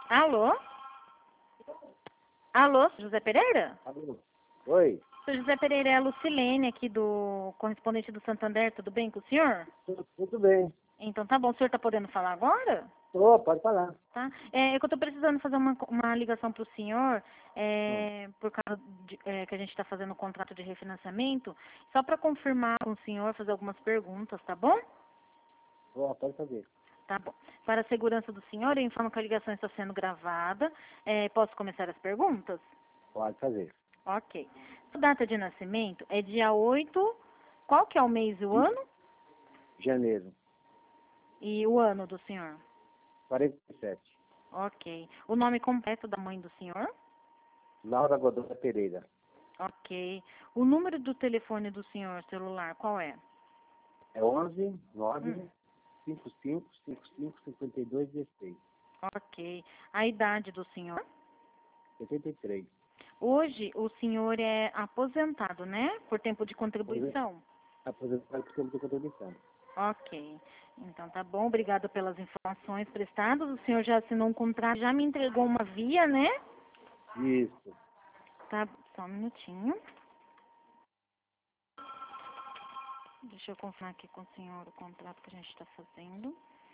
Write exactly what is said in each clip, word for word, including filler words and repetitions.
Alô? Alô, José Pereira? Alô? Oi? Sou José Pereira, é a Lucilene aqui do correspondente do Santander, tudo bem com o senhor? Tudo, tudo bem. Então tá bom, o senhor está podendo falar agora? Tô, pode falar. Tá? É, eu estou precisando fazer uma, uma ligação para o senhor, é, por causa de, é, que a gente está fazendo o contrato de refinanciamento, só para confirmar com o senhor, fazer algumas perguntas, tá bom? Ó, pode fazer. Tá bom. Para a segurança do senhor, eu informo que a ligação está sendo gravada. É, posso começar as perguntas? Pode fazer. Ok. Sua data de nascimento é dia oito. Qual que é o mês e o ano? Janeiro, E o ano do senhor? quarenta e sete. Ok. O nome completo da mãe do senhor? Laura Godoy Pereira. Ok. O número do telefone do senhor celular, qual é? É onze, nove, Hum, cinquenta e cinco, cinquenta e cinco, cinquenta e dois, dezesseis. ok. A idade do senhor? setenta e três. Hoje o senhor é aposentado, né? Por tempo de Apose- contribuição. Aposentado por tempo de contribuição. Ok. Então tá bom, obrigada pelas informações prestadas. O senhor já assinou um contrato, já me entregou uma via, né? Isso. Tá, só um minutinho. Deixa eu confirmar aqui com o senhor o contrato que a gente está fazendo.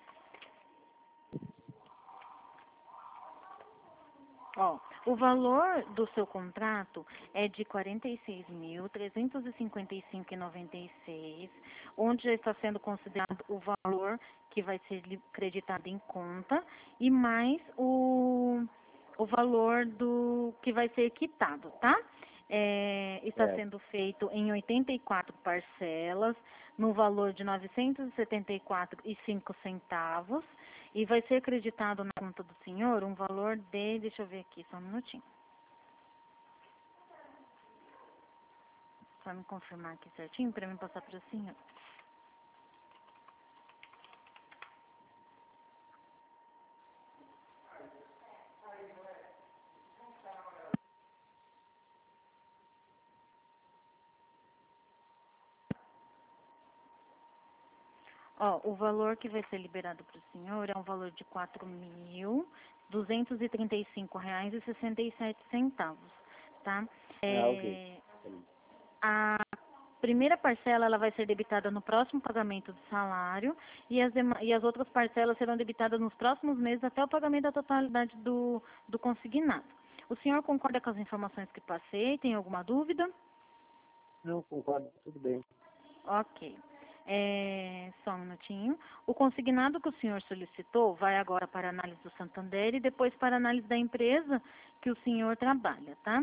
Ó, o valor do seu contrato é de quarenta e seis mil, trezentos e cinquenta e cinco reais e noventa e seis centavos, onde já está sendo considerado o valor que vai ser li- creditado em conta e mais o, o valor do que vai ser quitado, tá? É, está É. sendo feito em oitenta e quatro parcelas, no valor de novecentos e setenta e quatro reais e cinco centavos. E vai ser acreditado na conta do senhor um valor de, deixa eu ver aqui, só um minutinho. Só me confirmar aqui certinho para me passar para o senhor. Ó, o valor que vai ser liberado para o senhor é um valor de quatro mil duzentos e trinta e cinco reais e sessenta e sete centavos, tá? Ah, ok. É, a primeira parcela ela vai ser debitada no próximo pagamento do salário e as, dema- e as outras parcelas serão debitadas nos próximos meses até o pagamento da totalidade do, do consignado. O senhor concorda com as informações que passei? Tem alguma dúvida? Não, concordo. Tudo bem. Ok. É, só um minutinho. O consignado que o senhor solicitou vai agora para a análise do Santander e depois para a análise da empresa que o senhor trabalha, tá?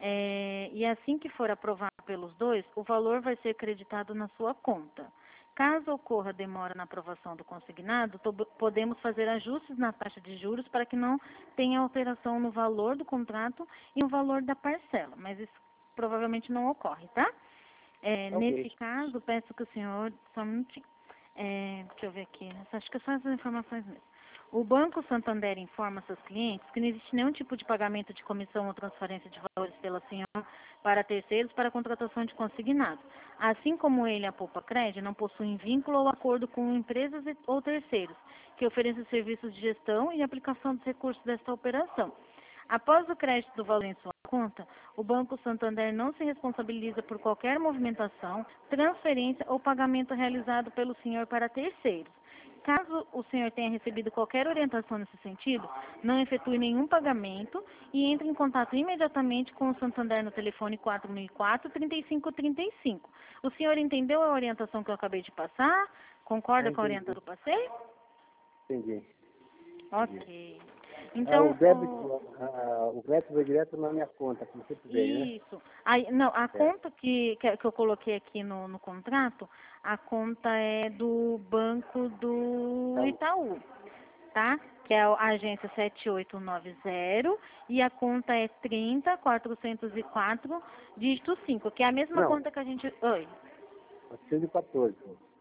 É, e assim que for aprovado pelos dois, o valor vai ser creditado na sua conta. Caso ocorra demora na aprovação do consignado, to- podemos fazer ajustes na taxa de juros para que não tenha alteração no valor do contrato e no valor da parcela, mas isso provavelmente não ocorre, tá? É, nesse Ok. caso, peço que o senhor, só um minutinho, é, deixa eu ver aqui, acho que são essas informações mesmo. O Banco Santander informa seus clientes que não existe nenhum tipo de pagamento de comissão ou transferência de valores pela senhora para terceiros para contratação de consignado. Assim como ele, a Poupa Cred, não possuem vínculo ou acordo com empresas e- ou terceiros que ofereçam serviços de gestão e aplicação dos recursos desta operação. Após o crédito do valor em sua conta, o Banco Santander não se responsabiliza por qualquer movimentação, transferência ou pagamento realizado pelo senhor para terceiros. Caso o senhor tenha recebido qualquer orientação nesse sentido, não efetue nenhum pagamento e entre em contato imediatamente com o Santander no telefone quatro mil e quatro, trinta e cinco trinta e cinco. O senhor entendeu a orientação que eu acabei de passar? Ah, Concorda com a entendi. orientação que eu passei? Entendi. Entendi. Ok. Ah, o Então, o- débito, ah, o crédito vai direto na minha conta, como sempre vem, né? Isso. Aí, não, a É. conta que, que, que eu coloquei aqui no, no contrato, a conta é do Banco do Então, Itaú, tá? Que é a agência sete oito nove zero e a conta é trinta quatrocentos e quatro, dígito cinco, que é a mesma não, conta que a gente... Oi? quatrocentos e quatorze.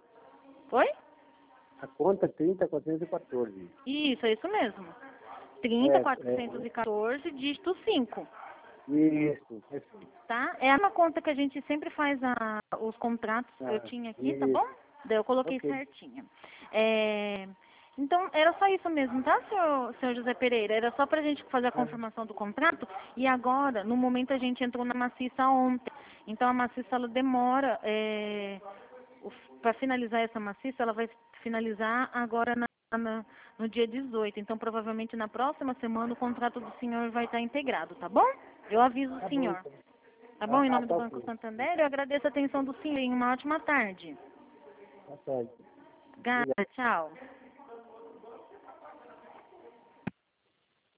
Oi? A conta é trinta, quatrocentos e quatorze. Isso, é isso mesmo. É, trinta quatrocentos é, e quatorze, dígito cinco. isso, perfeito. Tá? É uma conta que a gente sempre faz a, os contratos, eu Ah, tinha aqui, tá bom? isso. Daí eu coloquei Ok. certinho. É, Então, era só isso mesmo, tá, senhor, senhor José Pereira? Era só pra gente fazer a confirmação do contrato e agora, no momento, a gente entrou na maciça ontem. Então, a maciça, ela demora, é, para finalizar essa maciça, ela vai finalizar agora na, na- no dia dezoito. Então, provavelmente, na próxima semana, o contrato do senhor vai estar integrado, tá bom? Eu aviso o Tá bom, senhor. então. Tá bom? Ah, Em ah, nome do tá Banco ok. Santander, eu agradeço a atenção do senhor e uma ótima tarde. Tá certo. Obrigada, tchau.